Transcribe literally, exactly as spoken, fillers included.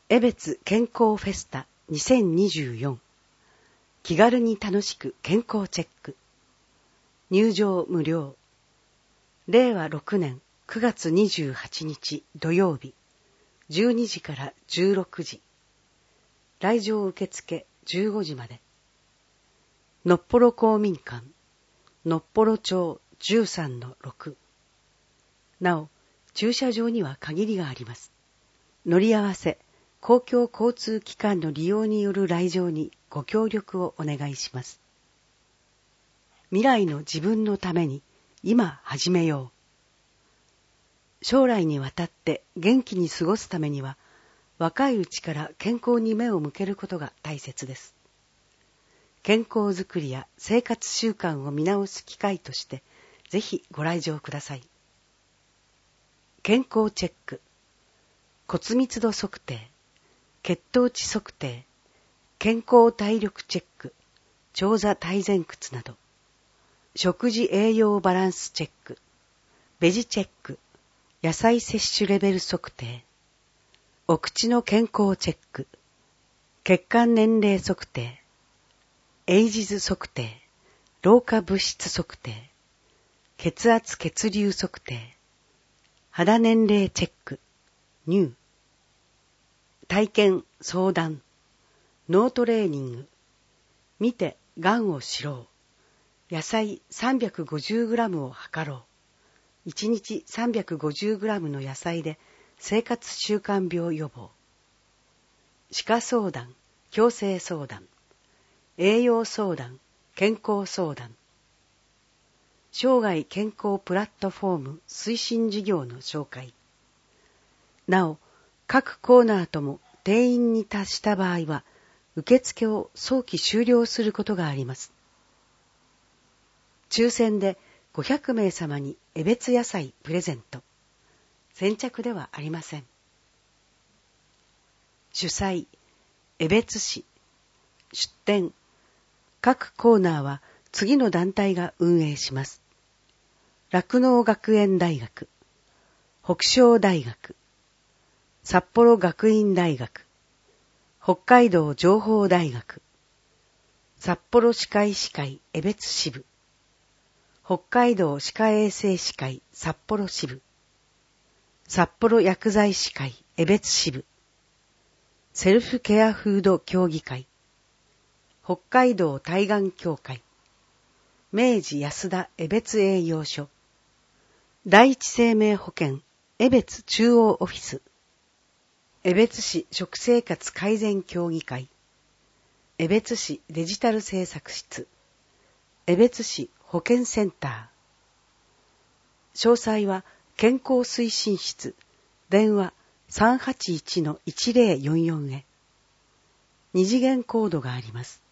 江別健康フェスタにせんにじゅうよん、気軽に楽しく健康チェック。入場無料。れいわろくねんくがつにじゅうはちにち土曜日、じゅうにじからじゅうろくじ。来場受付じゅうごじまで。のっぽろ公民館、のっぽろ町 じゅうさんのろく。なお、駐車場には限りがあります。乗り合わせ、公共交通機関の利用による来場にご協力をお願いします。未来の自分のために今始めよう。将来にわたって元気に過ごすためには、若いうちから健康に目を向けることが大切です。健康づくりや生活習慣を見直す機会として、ぜひご来場ください。健康チェック、骨密度測定、血糖値測定、健康体力チェック、長座体前屈など、食事栄養バランスチェック、ベジチェック、野菜摂取レベル測定、お口の健康チェック、血管年齢測定、エイジズ測定、老化物質測定、血圧血流測定、肌年齢チェック、乳、体験、相談、脳トレーニング、見てがんを知ろう、野菜 さんびゃくごじゅうグラム を測ろう、いちにち さんびゃくごじゅうグラム の野菜で生活習慣病予防、歯科相談、矯正相談、栄養相談、健康相談、生涯健康プラットフォーム推進事業の紹介。なお、各コーナーとも定員に達した場合は、受付を早期終了することがあります。抽選でごひゃくめいさまに江別野菜プレゼント。先着ではありません。主催、江別市。出展、各コーナーは次の団体が運営します。酪農学園大学、北昇大学、札幌学院大学、北海道情報大学、札幌歯科医師会江別支部、北海道歯科衛生士会札幌支部、札幌薬剤師会江別支部、セルフケアフード協議会、北海道対がん協会、明治安田江別営業所、第一生命保険江別中央オフィス、江別市食生活改善協議会、江別市デジタル政策室、江別市保健センター。詳細は健康推進室、電話 さんはちいちのいちぜろよんよん へ。二次元コードがあります。